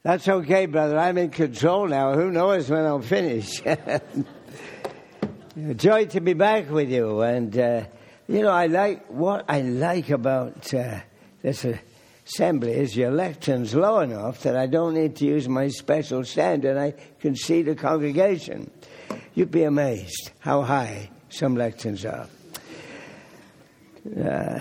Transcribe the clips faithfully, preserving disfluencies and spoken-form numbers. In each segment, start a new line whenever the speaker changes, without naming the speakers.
That's okay, brother. I'm in control now. Who knows when I'll finish? Joy to be back with you. And, uh, you know, I like what I like about uh, this assembly is your lectern's low enough that I don't need to use my special stand and I can see the congregation. You'd be amazed how high some lecterns are. Uh,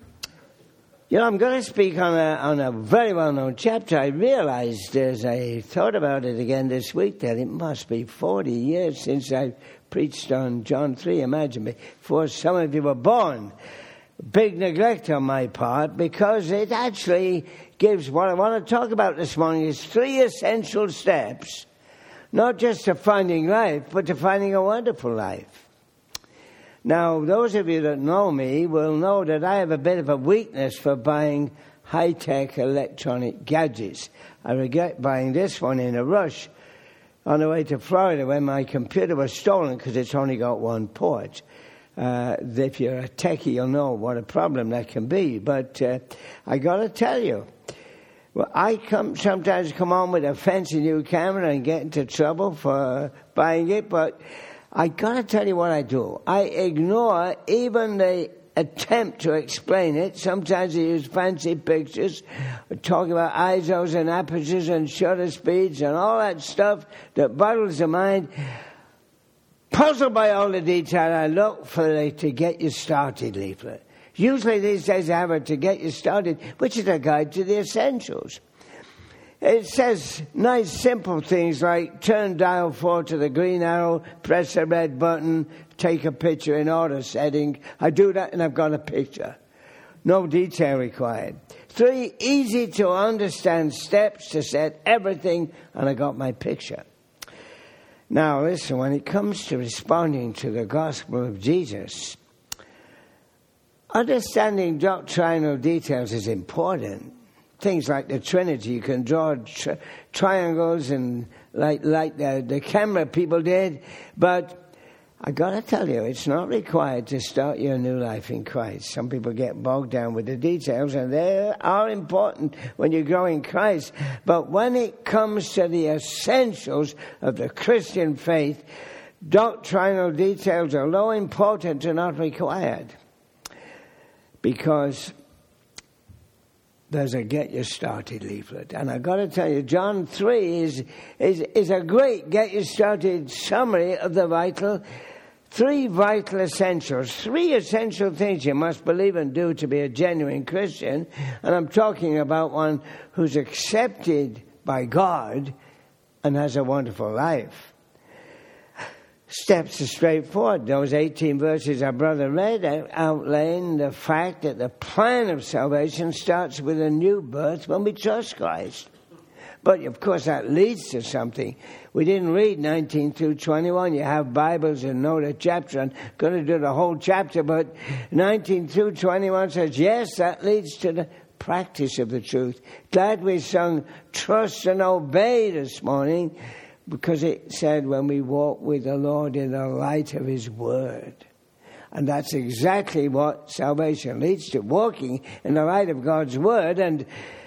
You know, I'm going to speak on a on a very well-known chapter. I realized as I thought about it again this week that it must be forty years since I preached on John three, imagine me, before some of you were born. Big neglect on my part, because it actually gives what I want to talk about this morning is three essential steps, not just to finding life, but to finding a wonderful life. Now, those of you that know me will know that I have a bit of a weakness for buying high-tech electronic gadgets. I regret buying this one in a rush on the way to Florida when my computer was stolen because it's only got one port. Uh, if you're a techie, you'll know what a problem that can be. But uh, I got to tell you, well, I come sometimes come on with a fancy new camera and get into trouble for buying it, but I got to tell you what I do. I ignore even the attempt to explain it. Sometimes I use fancy pictures, talking about I S Os and apertures and shutter speeds and all that stuff that boggles the mind. Puzzled by all the detail, I look for the to get you started leaflet. Usually these days I have a to get you started, which is a guide to the essentials. It says nice, simple things like turn dial four to the green arrow, press the red button, take a picture in order setting. I do that and I've got a picture. No detail required. Three easy to understand steps to set everything, and I got my picture. Now listen, when it comes to responding to the gospel of Jesus, understanding doctrinal details is important. Things like the Trinity, you can draw tri- triangles and like like the, the camera people did. But I got to tell you, it's not required to start your new life in Christ. Some people get bogged down with the details, and they are important when you grow in Christ. But when it comes to the essentials of the Christian faith, doctrinal details are low important and not required. Because there's a get you started leaflet. And I've got to tell you, John three is, is, is a great get you started summary of the vital, three vital essentials, three essential things you must believe and do to be a genuine Christian. And I'm talking about one who's accepted by God and has a wonderful life. Steps are straightforward. Those eighteen verses our brother read outline the fact that the plan of salvation starts with a new birth when we trust Christ. But, of course, that leads to something. We didn't read nineteen through twenty-one. You have Bibles and know the chapter. I'm going to do the whole chapter, but nineteen through twenty-one says, yes, that leads to the practice of the truth. Glad we sung Trust and Obey this morning, because it said when we walk with the Lord in the light of His Word. And that's exactly what salvation leads to, walking in the light of God's Word, and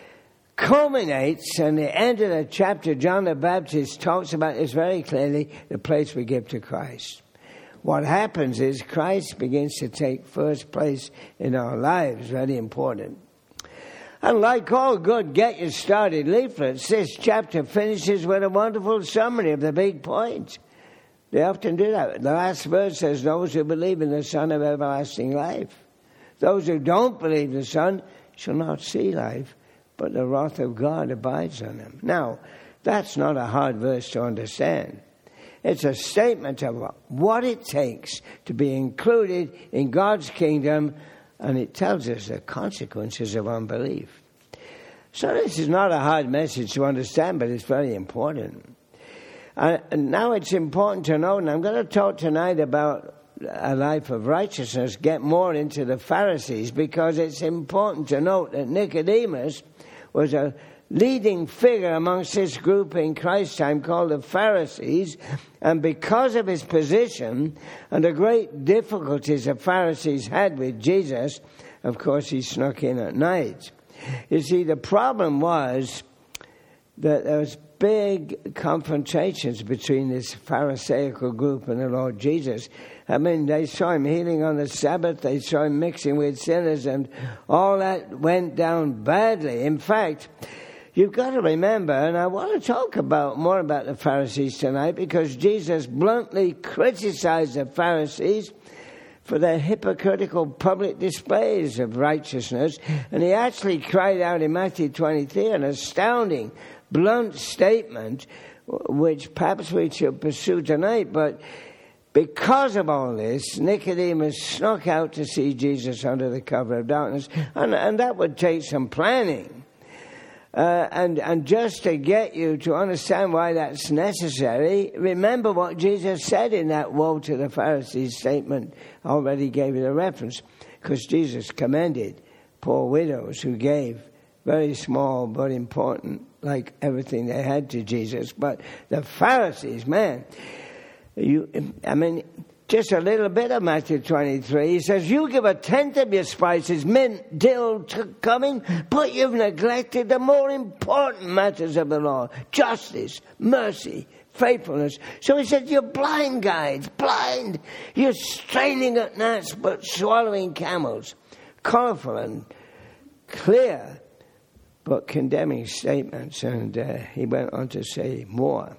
culminates in the end of the chapter. John the Baptist talks about this very clearly, the place we give to Christ. What happens is Christ begins to take first place in our lives, very important. And like all good get you started leaflets, this chapter finishes with a wonderful summary of the big points. They often do that. The last verse says, those who believe in the Son have everlasting life. Those who don't believe the Son shall not see life, but the wrath of God abides on them. Now, that's not a hard verse to understand. It's a statement of what it takes to be included in God's kingdom, and it tells us the consequences of unbelief. So this is not a hard message to understand, but it's very important. Uh, and now it's important to know, and I'm going to talk tonight about a life of righteousness, get more into the Pharisees, because it's important to note that Nicodemus was a leading figure amongst this group in Christ's time called the Pharisees, and because of his position and the great difficulties the Pharisees had with Jesus, of course he snuck in at night. You see, the problem was that there was big confrontations between this Pharisaical group and the Lord Jesus. I mean, they saw him healing on the Sabbath, they saw him mixing with sinners, and all that went down badly. In fact, you've got to remember, and I want to talk about more about the Pharisees tonight, because Jesus bluntly criticized the Pharisees for their hypocritical public displays of righteousness. And he actually cried out in Matthew twenty-three an astounding, blunt statement, which perhaps we should pursue tonight. But because of all this, Nicodemus snuck out to see Jesus under the cover of darkness. And, and that would take some planning. Uh, and, and just to get you to understand why that's necessary, remember what Jesus said in that woe to the Pharisees statement. I already gave you the reference, because Jesus commended poor widows who gave very small but important, like everything they had, to Jesus. But the Pharisees, man, you, I mean, just a little bit of Matthew twenty-three. He says, you give a tenth of your spices, mint, dill, cumin, but you've neglected the more important matters of the law: justice, mercy, faithfulness. So he said, you're blind guides, blind. You're straining at gnats, but swallowing camels. Colorful and clear, but condemning statements. And uh, he went on to say more.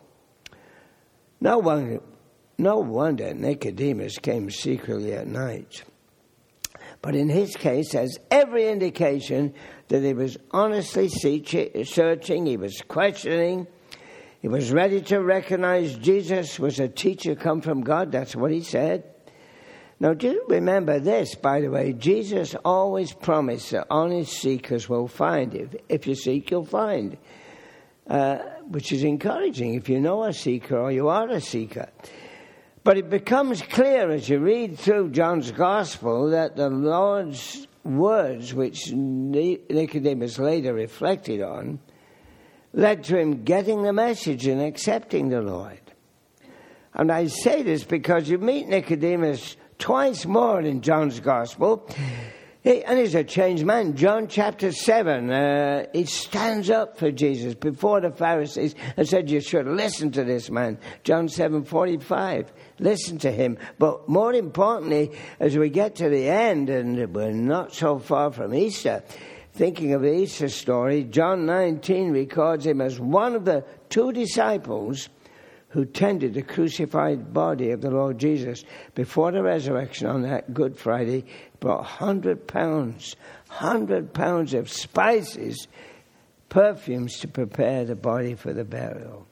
No one... No wonder Nicodemus came secretly at night. But in his case, there's every indication that he was honestly searching, he was questioning, he was ready to recognize Jesus was a teacher come from God. That's what he said. Now, do you remember this, by the way? Jesus always promised that honest seekers will find. If, if you seek, you'll find. Uh, which is encouraging if you know a seeker or you are a seeker. But it becomes clear as you read through John's Gospel that the Lord's words, which Nicodemus later reflected on, led to him getting the message and accepting the Lord. And I say this because you meet Nicodemus twice more in John's Gospel. He, and he's a changed man. John chapter seven, uh, he stands up for Jesus before the Pharisees and said, you should listen to this man. John seven forty-five, listen to him. But more importantly, as we get to the end, and we're not so far from Easter, thinking of the Easter story, John nineteen records him as one of the two disciples who tended the crucified body of the Lord Jesus before the resurrection on that Good Friday, brought one hundred pounds, one hundred pounds of spices, perfumes to prepare the body for the burial.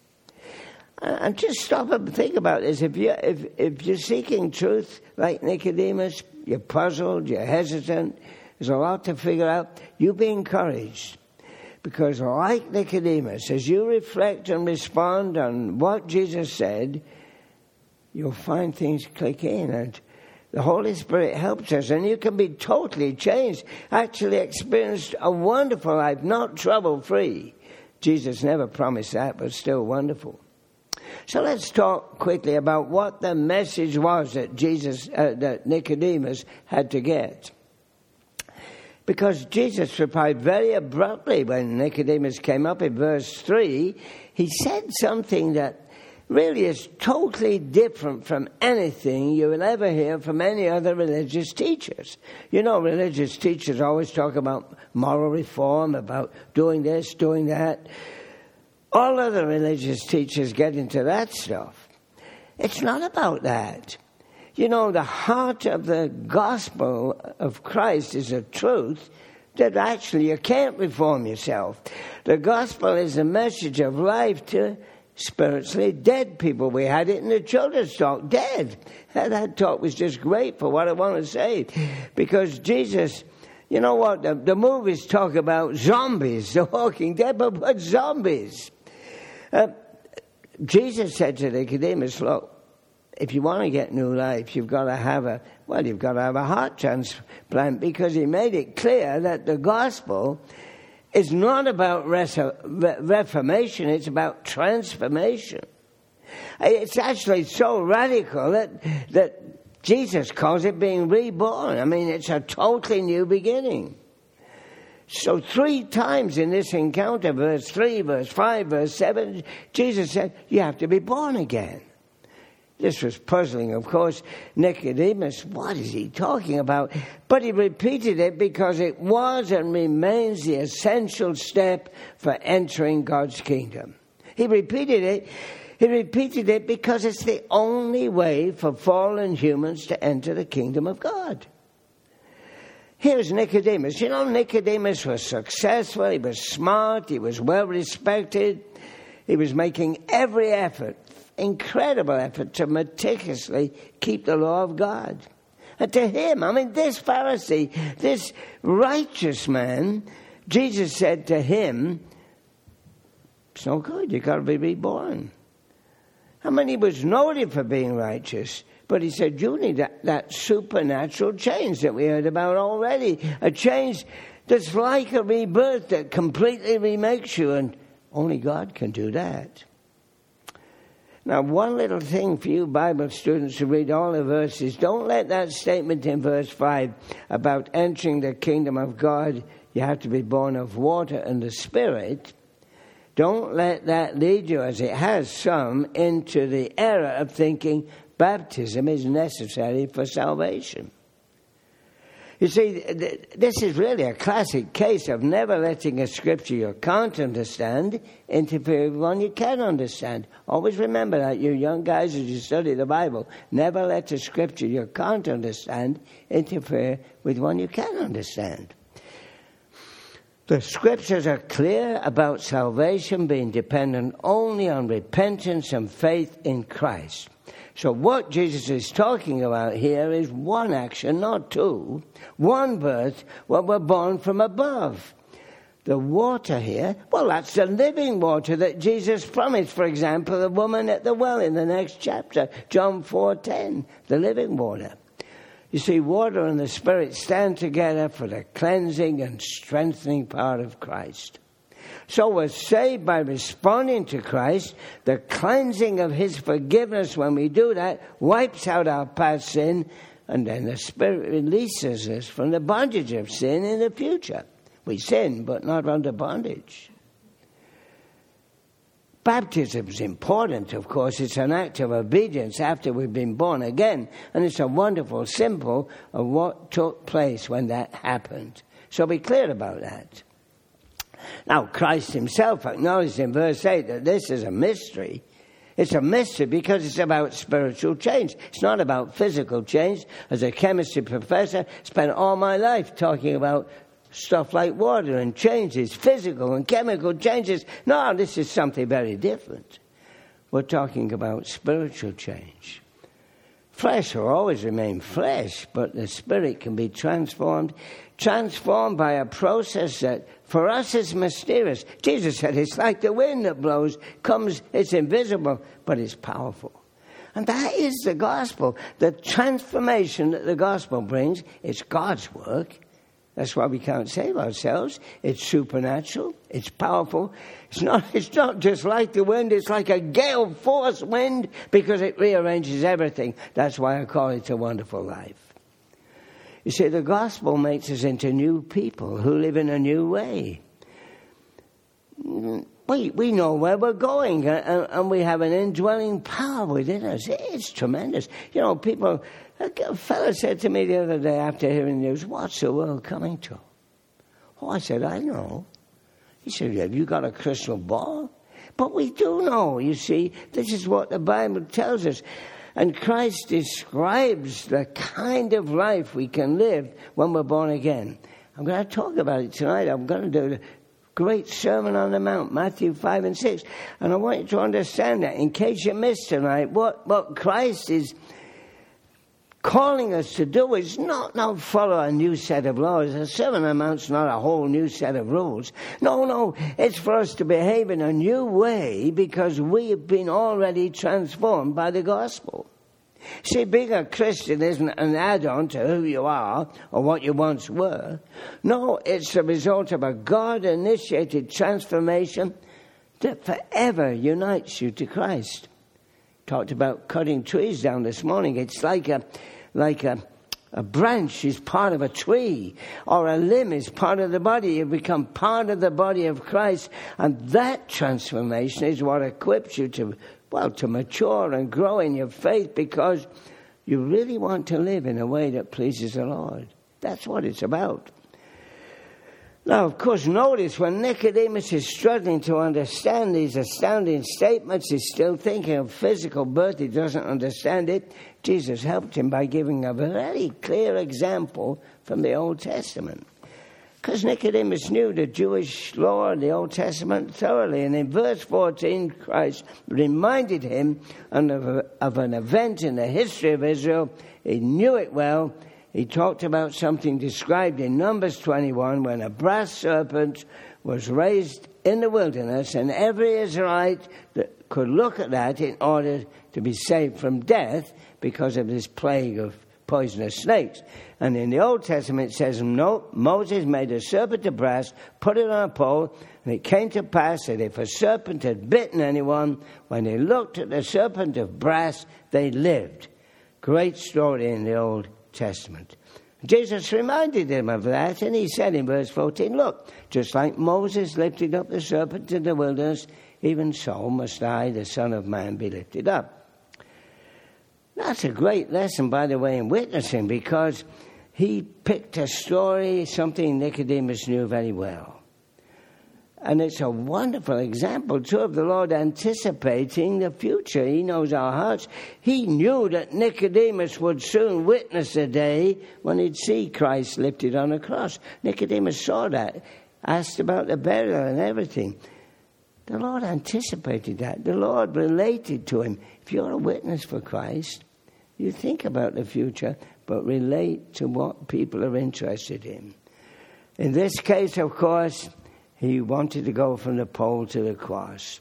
And just stop and think about this. If, you, if, if you're seeking truth like Nicodemus, you're puzzled, you're hesitant, there's a lot to figure out, you be encouraged. Because like Nicodemus, as you reflect and respond on what Jesus said, you'll find things click in, and the Holy Spirit helps us, and you can be totally changed, actually experience a wonderful life, not trouble-free. Jesus never promised that, but still wonderful. So let's talk quickly about what the message was that Jesus, uh, that Nicodemus had to get. Because Jesus replied very abruptly when Nicodemus came up in verse three. He said something that really is totally different from anything you will ever hear from any other religious teachers. You know, religious teachers always talk about moral reform, about doing this, doing that. All other religious teachers get into that stuff. It's not about that. You know, the heart of the gospel of Christ is a truth that actually you can't reform yourself. The gospel is a message of life to spiritually dead people. We had it in the children's talk, dead. That talk was just great for what I want to say. Because Jesus, you know what, the, the movies talk about zombies, the walking dead, but what zombies? Uh, Jesus said to Nicodemus, look, if you want to get new life, you've got to have a, well, you've got to have a heart transplant, because he made it clear that the gospel is not about res- reformation, it's about transformation. It's actually so radical that, that Jesus calls it being reborn. I mean, it's a totally new beginning. So three times in this encounter, verse three, verse five, verse seven, Jesus said, you have to be born again. This was puzzling, of course. Nicodemus, what is he talking about? But he repeated it because it was and remains the essential step for entering God's kingdom. He repeated it. He repeated it because it's the only way for fallen humans to enter the kingdom of God. Here's Nicodemus. You know, Nicodemus was successful. He was smart. He was well respected. He was making every effort, incredible effort, to meticulously keep the law of God. And to him, I mean, this Pharisee, this righteous man, Jesus said to him, it's no good, you've got to be reborn. I mean, he was noted for being righteous, but he said, you need that, that supernatural change that we heard about already, a change that's like a rebirth that completely remakes you, and only God can do that. Now, one little thing for you Bible students who read all the verses, don't let that statement in verse five about entering the kingdom of God, you have to be born of water and the Spirit. Don't let that lead you, as it has some, into the error of thinking baptism is necessary for salvation. You see, this is really a classic case of never letting a scripture you can't understand interfere with one you can understand. Always remember that, you young guys, as you study the Bible. Never let a scripture you can't understand interfere with one you can understand. The scriptures are clear about salvation being dependent only on repentance and faith in Christ. So what Jesus is talking about here is one action, not two. One birth, well, we're born from above. The water here, well, that's the living water that Jesus promised. For example, the woman at the well in the next chapter, John four ten, the living water. You see, water and the Spirit stand together for the cleansing and strengthening power of Christ. So we're saved by responding to Christ. The cleansing of his forgiveness, when we do that, wipes out our past sin, and then the Spirit releases us from the bondage of sin in the future. We sin, but not under bondage. Baptism is important, of course. It's an act of obedience after we've been born again. And it's a wonderful symbol of what took place when that happened. So be clear about that. Now, Christ himself acknowledged in verse eight that this is a mystery. It's a mystery because it's about spiritual change. It's not about physical change. As a chemistry professor, I spent all my life talking about stuff like water and changes, physical and chemical changes. No, this is something very different. We're talking about spiritual change. Flesh will always remain flesh, but the Spirit can be transformed, transformed by a process that for us is mysterious. Jesus said it's like the wind that blows, comes, it's invisible, but it's powerful. And that is the gospel. The transformation that the gospel brings, it's God's work. That's why we can't save ourselves. It's supernatural. It's powerful. It's not, it's not just like the wind. It's like a gale force wind because it rearranges everything. That's why I call it a wonderful life. You see, the gospel makes us into new people who live in a new way. We, we know where we're going, and, and we have an indwelling power within us. It's tremendous. You know, people... A fellow said to me the other day after hearing the news, what's the world coming to? Oh, I said, I know. He said, have you got a crystal ball? But we do know, you see. This is what the Bible tells us. And Christ describes the kind of life we can live when we're born again. I'm going to talk about it tonight. I'm going to do the great Sermon on the Mount, Matthew five and six. And I want you to understand that in case you missed tonight, what, what Christ is calling us to do is not now follow a new set of laws. A Sermon on the Mount's not a whole new set of rules. No, no, it's for us to behave in a new way because we have been already transformed by the gospel. See, being a Christian isn't an add-on to who you are or what you once were. No, it's the result of a God-initiated transformation that forever unites you to Christ. Talked about cutting trees down this morning. It's like a like a, a branch is part of a tree, or a limb is part of the body. You become part of the body of Christ, and that transformation is what equips you to, well, to mature and grow in your faith, because you really want to live in a way that pleases the Lord. That's what it's about. Now, of course, notice when Nicodemus is struggling to understand these astounding statements, he's still thinking of physical birth. He doesn't understand it. Jesus helped him by giving a very clear example from the Old Testament. Because Nicodemus knew the Jewish law and the Old Testament thoroughly. And in verse fourteen, Christ reminded him of, a, of an event in the history of Israel. He knew it well. He talked about something described in Numbers twenty-one, when a brass serpent was raised in the wilderness, and every Israelite that could look at that in order to be saved from death because of this plague of poisonous snakes. And in the Old Testament it says, no, Moses made a serpent of brass, put it on a pole, and it came to pass that if a serpent had bitten anyone, when they looked at the serpent of brass, they lived. Great story in the Old Testament. Jesus reminded them of that, and he said in verse fourteen, look, just like Moses lifted up the serpent in the wilderness, even so must I, the Son of Man, be lifted up. That's a great lesson, by the way, in witnessing, because he picked a story, something Nicodemus knew very well. And it's a wonderful example, too, of the Lord anticipating the future. He knows our hearts. He knew that Nicodemus would soon witness the day when he'd see Christ lifted on a cross. Nicodemus saw that, asked about the burial and everything. The Lord anticipated that. The Lord related to him. If you're a witness for Christ, you think about the future, but relate to what people are interested in. In this case, of course, he wanted to go from the pole to the cross.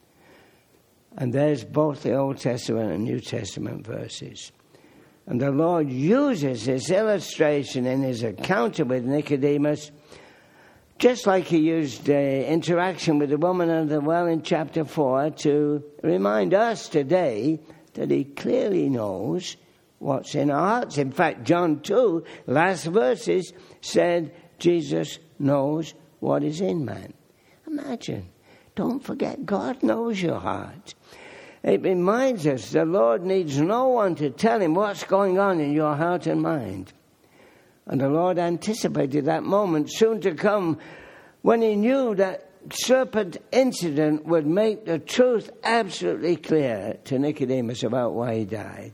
And there's both the Old Testament and New Testament verses. And the Lord uses this illustration in his encounter with Nicodemus, just like he used the interaction with the woman at the well in chapter four, to remind us today that he clearly knows what's in our hearts. In fact, John two, last verses, said Jesus knows what is in man. Imagine. Don't forget, God knows your heart. It reminds us the Lord needs no one to tell him what's going on in your heart and mind. And the Lord anticipated that moment soon to come when he knew that serpent incident would make the truth absolutely clear to Nicodemus about why he died.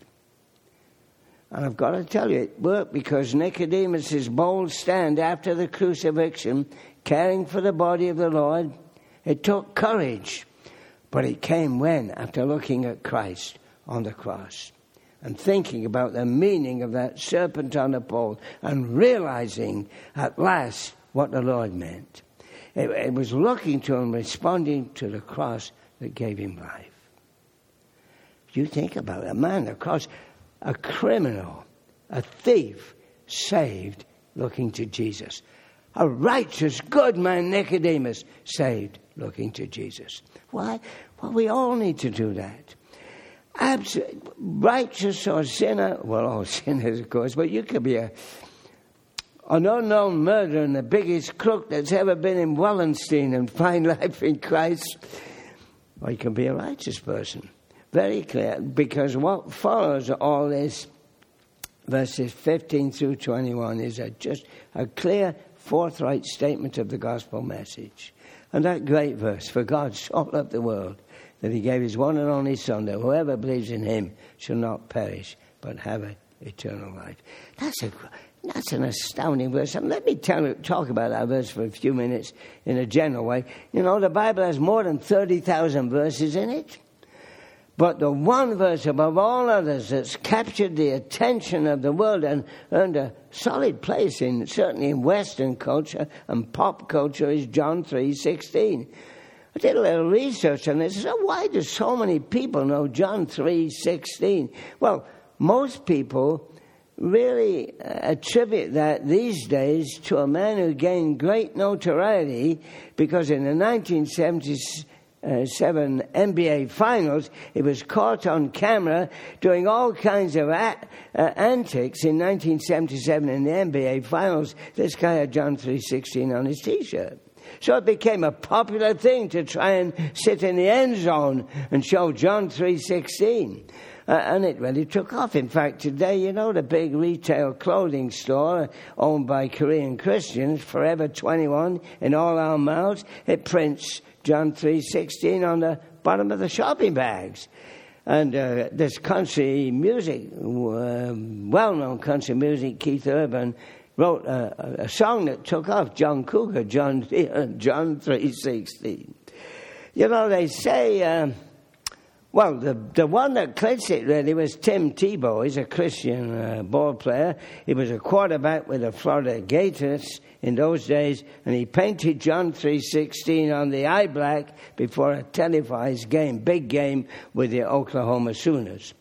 And I've got to tell you, it worked, because Nicodemus' bold stand after the crucifixion, caring for the body of the Lord, it took courage. But it came when? After looking at Christ on the cross and thinking about the meaning of that serpent on the pole and realizing at last what the Lord meant. It, it was looking to him, responding to the cross that gave him life. You think about it, a man on the cross, a criminal, a thief, saved, looking to Jesus. A righteous, good man, Nicodemus, saved, looking to Jesus. Why? Well, we all need to do that. Absolutely, righteous or sinner, well, all sinners, of course, but you could be a, an unknown murderer and the biggest crook that's ever been in Wallenstein and find life in Christ. Or you can be a righteous person. Very clear, because what follows all this, verses fifteen through twenty-one, is a, just a clear, forthright statement of the gospel message. And that great verse, for God so loved the world that he gave his one and only Son, that whoever believes in him shall not perish, but have an eternal life. That's a that's an astounding verse. And let me tell you, talk about that verse for a few minutes in a general way. You know, the Bible has more than thirty thousand verses in it. But the one verse above all others that's captured the attention of the world and earned a solid place in, certainly in Western culture and pop culture, is John three sixteen. I did a little research on this. So why do so many people know John three sixteen? Well, most people really attribute that these days to a man who gained great notoriety because in the nineteen seventies uh, seven N B A finals. He was caught on camera doing all kinds of a- uh, antics in nineteen seventy-seven in the N B A finals. This guy had John three sixteen on his T-shirt. So it became a popular thing to try and sit in the end zone and show John three sixteen. Uh, and it really took off. In fact, today, you know, the big retail clothing store owned by Korean Christians, Forever twenty-one, in all our mouths, it prints John three sixteen on the bottom of the shopping bags. And uh, this country music, uh, well-known country music, Keith Urban, wrote a, a song that took off, John Cougar, John, John three sixteen. You know, they say... Uh, Well, the the one that clinched it really was Tim Tebow. He's a Christian uh, ball player. He was a quarterback with the Florida Gators in those days, and he painted John three sixteen on the eye black before a televised game, big game with the Oklahoma Sooners.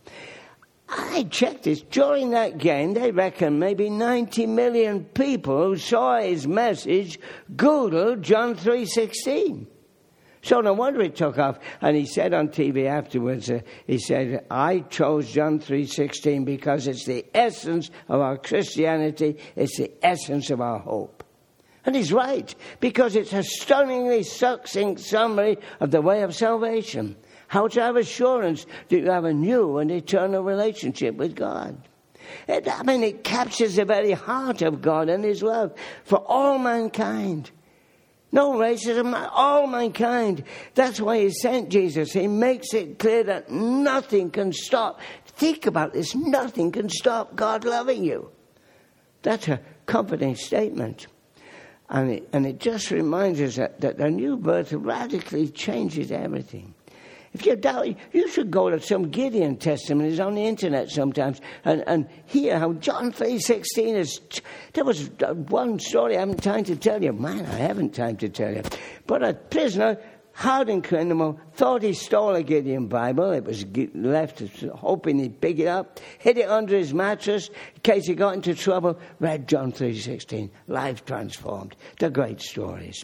I checked this. During that game, they reckon maybe ninety million people who saw his message Googled John three sixteen. So no wonder it took off. And he said on T V afterwards, uh, he said, I chose John three sixteen because it's the essence of our Christianity. It's the essence of our hope. And he's right, because it's a stunningly succinct summary of the way of salvation. How to have assurance that you have a new and eternal relationship with God. It, I mean, it captures the very heart of God and his love for all mankind. No racism, all mankind. That's why he sent Jesus. He makes it clear that nothing can stop. Think about this. Nothing can stop God loving you. That's a comforting statement. And it, and it just reminds us that, that the new birth radically changes everything. If you doubt, you should go to some Gideon testimonies on the internet sometimes and, and hear how John three sixteen is... There was one story I haven't time to tell you. Man, I haven't time to tell you. But a prisoner, hardened criminal, thought he stole a Gideon Bible. It was left hoping he'd pick it up, hid it under his mattress in case he got into trouble, read John three sixteen. Life transformed. They're great stories.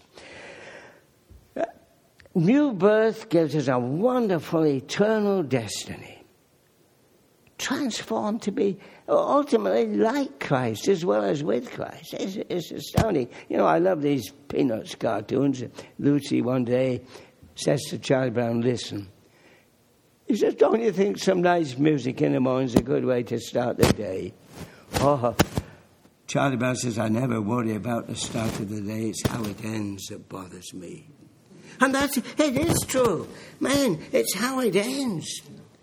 New birth gives us a wonderful eternal destiny. Transformed to be ultimately like Christ as well as with Christ. It's, it's astounding. You know, I love these Peanuts cartoons. Lucy one day says to Charlie Brown, listen. He says, don't you think some nice music in the morning is a good way to start the day? Oh, Charlie Brown says, I never worry about the start of the day. It's how it ends that bothers me. And that's, it is true. Man, it's how it ends.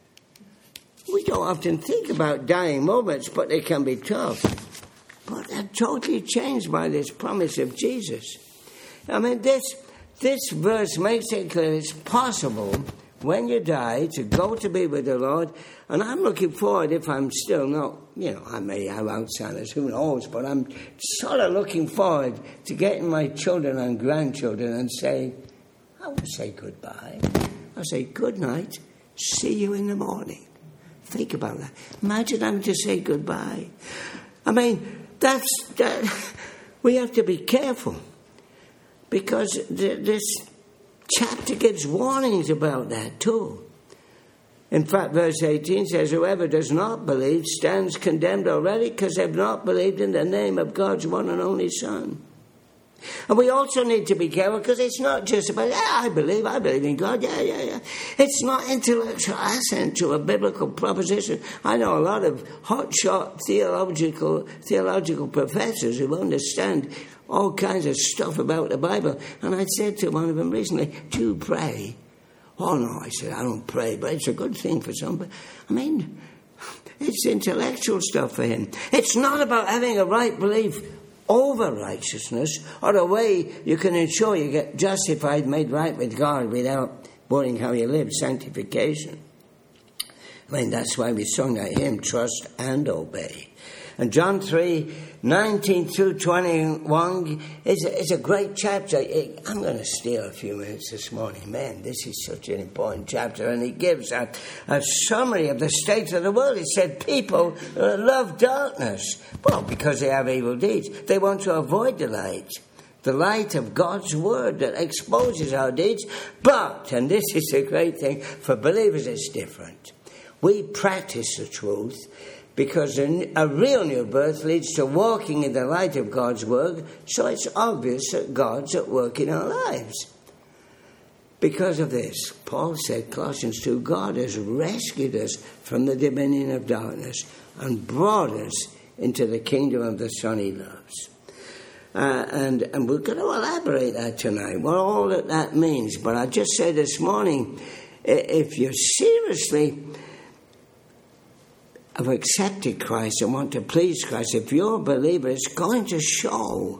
We don't often think about dying moments, but they can be tough. But they're totally changed by this promise of Jesus. I mean, this, this verse makes it clear it's possible when you die to go to be with the Lord. And I'm looking forward, if I'm still not, you know, I may have Alzheimer's, who knows, but I'm sort of looking forward to getting my children and grandchildren and say, I will say goodbye. I'll say good night. See you in the morning. Think about that. Imagine having to say goodbye. I mean, that's that. We have to be careful because th- this chapter gives warnings about that too. In fact, verse eighteen says, whoever does not believe stands condemned already because they've not believed in the name of God's one and only Son. And we also need to be careful because it's not just about, yeah, I believe, I believe in God, yeah, yeah, yeah. It's not intellectual assent to a biblical proposition. I know a lot of hotshot theological theological professors who understand all kinds of stuff about the Bible. And I said to one of them recently, do you pray? Oh, no, I said, I don't pray, but it's a good thing for somebody. I mean, it's intellectual stuff for him. It's not about having a right belief over righteousness, or a way you can ensure you get justified, made right with God without worrying how you live, sanctification. I mean, that's why we sung that hymn, Trust and Obey. And John three, nineteen through twenty-one is a, is a great chapter. It, I'm going to steal a few minutes this morning. Man, this is such an important chapter. And it gives a, a summary of the state of the world. It said people uh, love darkness. Well, because they have evil deeds. They want to avoid the light. The light of God's word that exposes our deeds. But, and this is the great thing, for believers it's different. We practice the truth because a, a real new birth leads to walking in the light of God's word, so it's obvious that God's at work in our lives. Because of this, Paul said, Colossians two, God has rescued us from the dominion of darkness and brought us into the kingdom of the Son he loves. Uh, and, and we're going to elaborate that tonight, what all that that means. But I just said this morning, if you seriously have accepted Christ and want to please Christ, if you're a believer, it's going to show.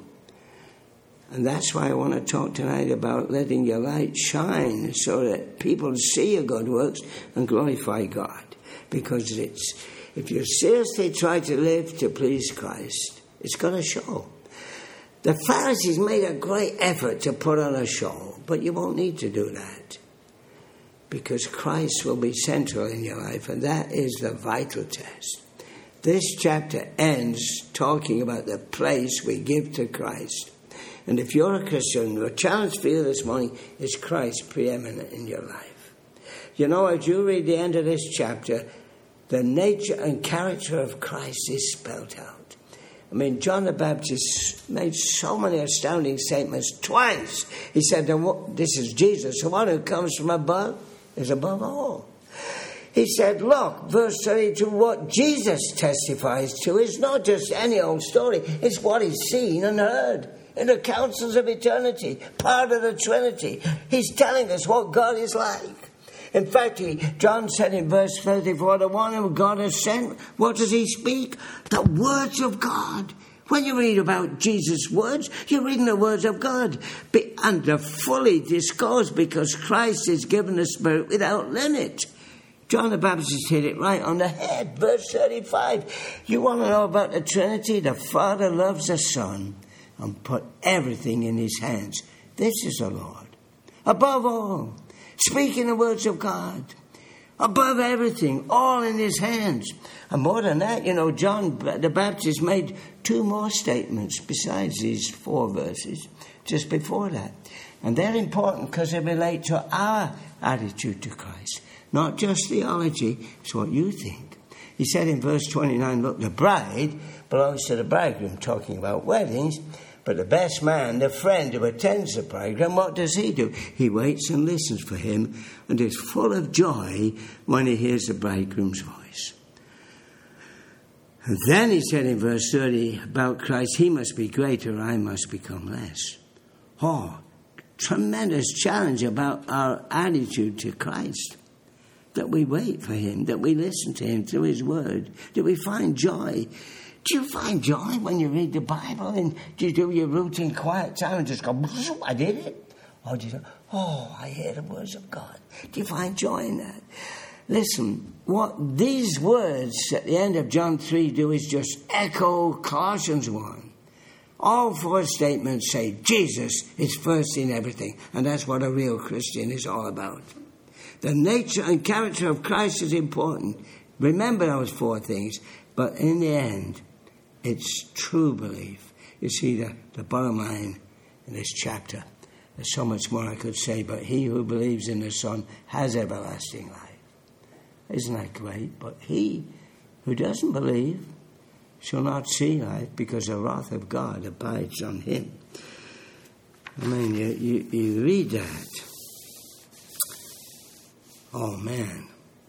And that's why I want to talk tonight about letting your light shine so that people see your good works and glorify God. Because it's, if you seriously try to live to please Christ, it's going to show. The Pharisees made a great effort to put on a show, but you won't need to do that. Because Christ will be central in your life, and that is the vital test. This chapter ends talking about the place we give to Christ. And if you're a Christian, the challenge for you this morning is Christ preeminent in your life. You know, as you read the end of this chapter, the nature and character of Christ is spelled out. I mean, John the Baptist made so many astounding statements twice. He said, this is Jesus, the one who comes from above is above all. He said, look, verse thirty-two, what Jesus testifies to is not just any old story. It's what he's seen and heard in the councils of eternity, part of the Trinity. He's telling us what God is like. In fact, he, John said in verse thirty-four, the one whom God has sent, what does he speak? The words of God. When you read about Jesus' words, you're reading the words of God. And they're fully discoursed because Christ is given the Spirit without limit. John the Baptist hit it right on the head. Verse thirty-five. You want to know about the Trinity? The Father loves the Son and put everything in his hands. This is the Lord. Above all, speaking the words of God. Above everything, all in his hands. And more than that, you know, John the Baptist made two more statements besides these four verses just before that. And they're important because they relate to our attitude to Christ. Not just theology, it's what you think. He said in verse twenty-nine, look, the bride belongs to the bridegroom, talking about weddings. But the best man, the friend who attends the bridegroom, what does he do? He waits and listens for him and is full of joy when he hears the bridegroom's voice. And then he said in verse thirty about Christ, he must be greater, I must become less. Oh, tremendous challenge about our attitude to Christ. That we wait for him, that we listen to him through his word, that we find joy. Do you find joy when you read the Bible and do you do your routine quiet time and just go, I did it? Or do you say, oh, I hear the words of God. Do you find joy in that? Listen, what these words at the end of John three do is just echo Colossians one. All four statements say Jesus is first in everything. And that's what a real Christian is all about. The nature and character of Christ is important. Remember those four things. But in the end, it's true belief. You see, the, the bottom line in this chapter, there's so much more I could say, but he who believes in the Son has everlasting life. Isn't that great? But he who doesn't believe shall not see life because the wrath of God abides on him. I mean, you, you, you read that. Oh, man.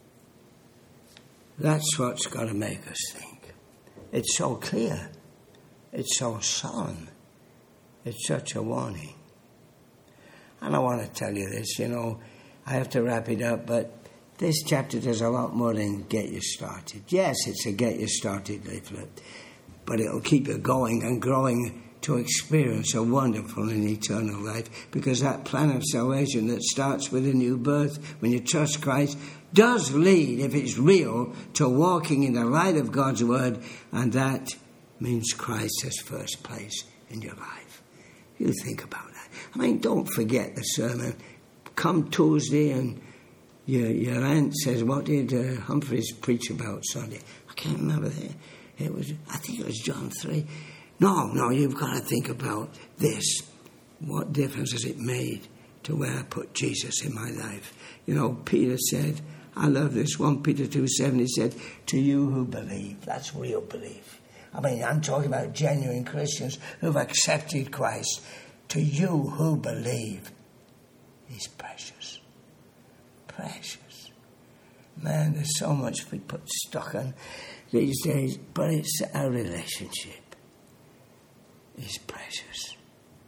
That's what's got to make us think. It's so clear. It's so solemn. It's such a warning. And I want to tell you this, you know, I have to wrap it up, but this chapter does a lot more than get you started. Yes, it's a get you started leaflet, but it'll keep you going and growing to experience a wonderful and eternal life, because that plan of salvation that starts with a new birth when you trust Christ does lead, if it's real, to walking in the light of God's word, and that means Christ has first place in your life. You think about that. I mean, don't forget the sermon. Come Tuesday and your, your aunt says, what did uh, Humphreys preach about Sunday? I can't remember. It was, I think it was John three. No, no, you've got to think about this. what difference has it made to where I put Jesus in my life? You know, Peter said, I love this, First Peter two seven, he said, to you who believe. That's real belief. I mean, I'm talking about genuine Christians who've accepted Christ. To you who believe, he's precious. Precious. Man, there's so much we put stuck on these days, but it's our relationship. He's precious.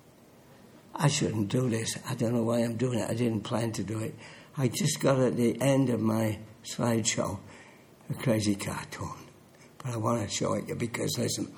I shouldn't do this. I don't know why I'm doing it. I didn't plan to do it. I just got at the end of my slideshow a crazy cartoon. But I want to show it you because, listen,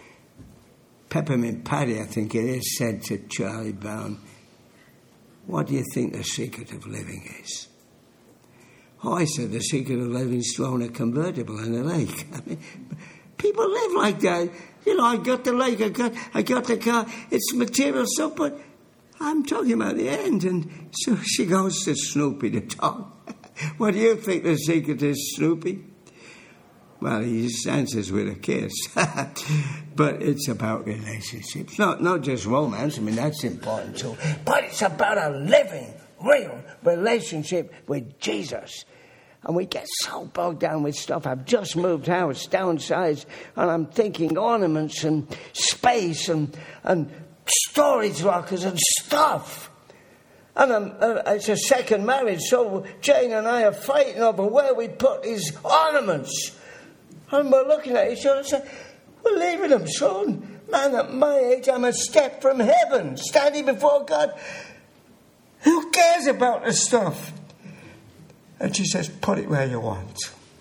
Peppermint Patty, I think it is, said to Charlie Brown, what do you think the secret of living is? Oh, I said, the secret of living is throwing a convertible in a lake. I mean, people live like that. You know, I got the lake, I got, I got the car, it's material stuff, but I'm talking about the end. And so she goes to Snoopy to talk. What do you think the secret is, Snoopy? Well, he just answers with a kiss. But it's about relationships. Not, not just romance. I mean, that's important too. But it's about a living, real relationship with Jesus. And we get so bogged down with stuff. I've just moved house, downsized, and I'm thinking ornaments and space and and storage lockers and stuff. And I'm, uh, it's a second marriage, so Jane and I are fighting over where we put these ornaments. And we're looking at each other and saying, we're leaving them, son. Man, at my age, I'm a step from heaven, standing before God. Who cares about the stuff? And she says, put it where you want.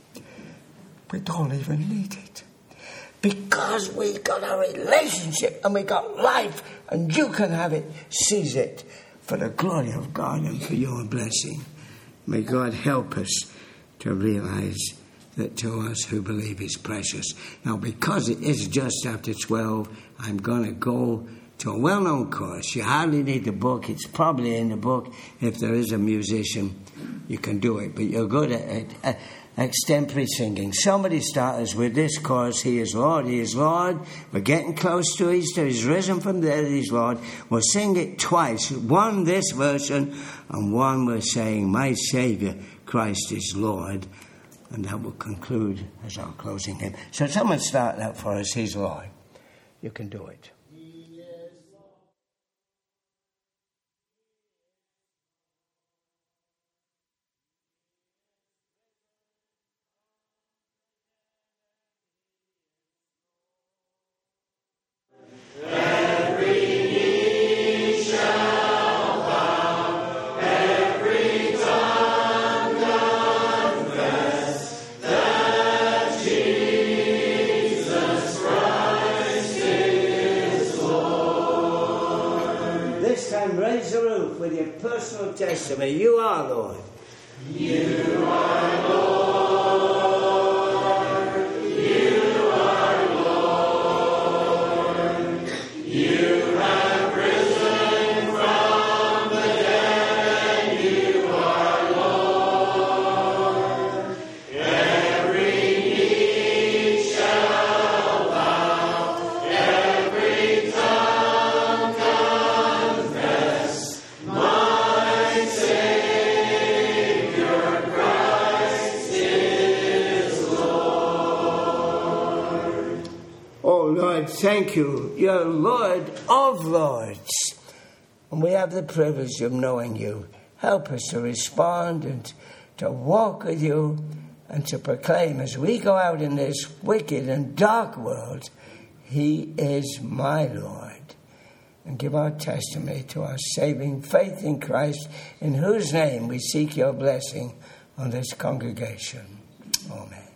We don't even need it. Because we got a relationship and we got life and you can have it, seize it for the glory of God and for your blessing. May God help us to realize that to us who believe is precious. Now, because it is just after twelve, I'm going to go to a well-known course. You hardly need the book. It's probably in the book. If there is a musician, you can do it. But you're good at, at, at extemporary singing. Somebody start us with this chorus. He is Lord, He is Lord. We're getting close to Easter. He's risen from the dead, He's Lord. We'll sing it twice. One, this version, and one we're saying, my Saviour, Christ is Lord. And that will conclude as our closing hymn. So someone start that for us. He's Lord. You can do it. Personal testimony. You are Lord. You are Lord. You are Lord. You have risen from the dead. You are Lord. Every knee shall bow. Every tongue confess. My Savior Christ is Lord. Oh Lord, thank you. You're Lord of Lords. And we have the privilege of knowing you. Help us to respond and to walk with you and to proclaim as we go out in this wicked and dark world, He is my Lord. And give our testimony to our saving faith in Christ, in whose name we seek your blessing on this congregation. Amen.